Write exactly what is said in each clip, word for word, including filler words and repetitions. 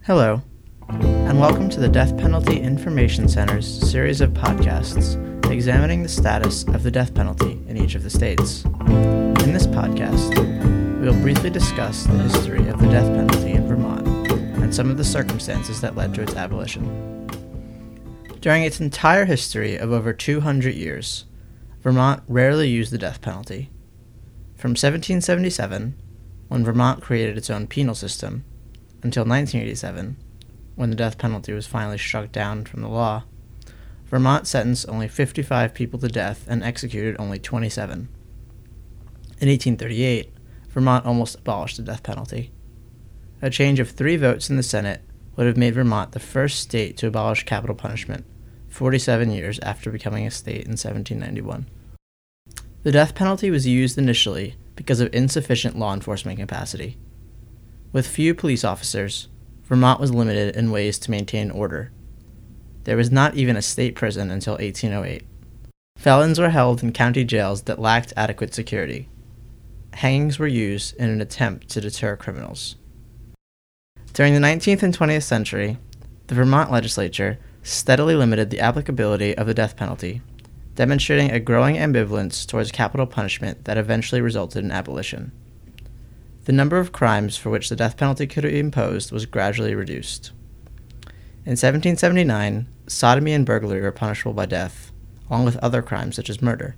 Hello, and welcome to the Death Penalty Information Center's series of podcasts examining the status of the death penalty in each of the states. In this podcast, we will briefly discuss the history of the death penalty in Vermont and some of the circumstances that led to its abolition. During its entire history of over two hundred years, Vermont rarely used the death penalty. From seventeen seventy-seven, when Vermont created its own penal system, until nineteen eighty-seven, when the death penalty was finally struck down from the law, Vermont sentenced only fifty-five people to death and executed only twenty-seven. In eighteen thirty-eight, Vermont almost abolished the death penalty. A change of three votes in the Senate would have made Vermont the first state to abolish capital punishment, forty-seven years after becoming a state in seventeen ninety-one. The death penalty was used initially because of insufficient law enforcement capacity. With few police officers, Vermont was limited in ways to maintain order. There was not even a state prison until eighteen oh eight. Felons were held in county jails that lacked adequate security. Hangings were used in an attempt to deter criminals. During the nineteenth and twentieth century, the Vermont legislature steadily limited the applicability of the death penalty, demonstrating a growing ambivalence towards capital punishment that eventually resulted in abolition. The number of crimes for which the death penalty could be imposed was gradually reduced. In seventeen seventy-nine, sodomy and burglary were punishable by death, along with other crimes such as murder.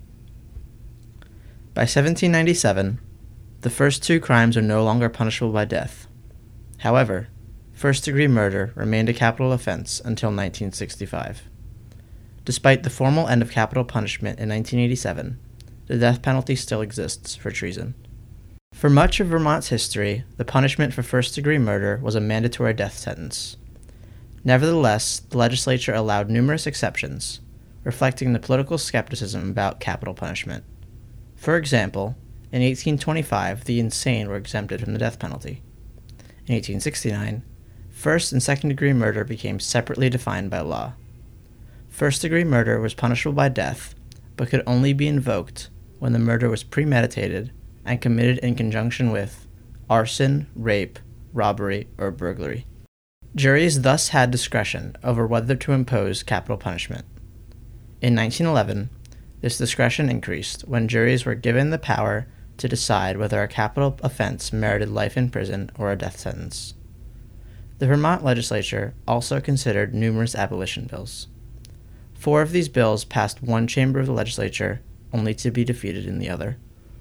By seventeen ninety-seven, the first two crimes are no longer punishable by death. However, first-degree murder remained a capital offense until nineteen sixty-five. Despite the formal end of capital punishment in nineteen eighty-seven, the death penalty still exists for treason. For much of Vermont's history, the punishment for first-degree murder was a mandatory death sentence. Nevertheless, the legislature allowed numerous exceptions, reflecting the political skepticism about capital punishment. For example, in eighteen twenty-five, the insane were exempted from the death penalty. In eighteen sixty-nine, first- and second-degree murder became separately defined by law. First-degree murder was punishable by death, but could only be invoked when the murder was premeditated and committed in conjunction with arson, rape, robbery, or burglary. Juries thus had discretion over whether to impose capital punishment. In nineteen eleven, this discretion increased when juries were given the power to decide whether a capital offense merited life in prison or a death sentence. The Vermont legislature also considered numerous abolition bills. Four of these bills passed one chamber of the legislature, only to be defeated in the other.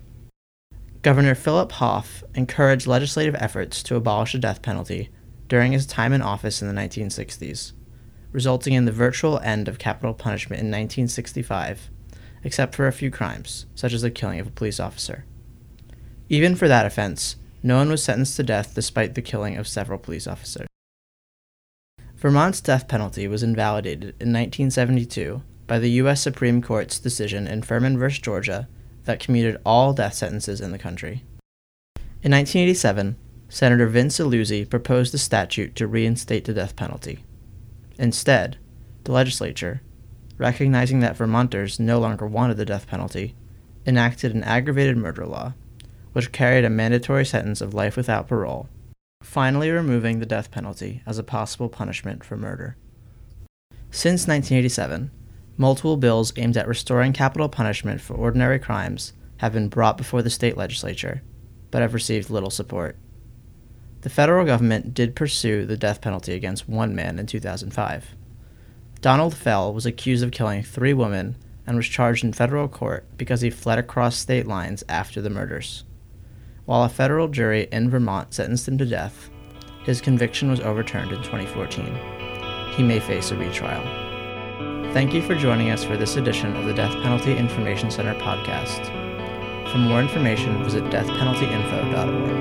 Governor Philip Hoff encouraged legislative efforts to abolish the death penalty during his time in office in the nineteen sixties, resulting in the virtual end of capital punishment in nineteen sixty-five, except for a few crimes, such as the killing of a police officer. Even for that offense, no one was sentenced to death despite the killing of several police officers. Vermont's death penalty was invalidated in nineteen seventy-two by the U S Supreme Court's decision in Furman v. Georgia that commuted all death sentences in the country. In nineteen eighty-seven, Senator Vince Illuzzi proposed a statute to reinstate the death penalty. Instead, the legislature, recognizing that Vermonters no longer wanted the death penalty, enacted an aggravated murder law, which carried a mandatory sentence of life without parole, finally removing the death penalty as a possible punishment for murder. Since nineteen eighty-seven, multiple bills aimed at restoring capital punishment for ordinary crimes have been brought before the state legislature, but have received little support. The federal government did pursue the death penalty against one man in two thousand five. Donald Fell was accused of killing three women and was charged in federal court because he fled across state lines after the murders. While a federal jury in Vermont sentenced him to death, his conviction was overturned in twenty fourteen. He may face a retrial. Thank you for joining us for this edition of the Death Penalty Information Center podcast. For more information, visit death penalty info dot org.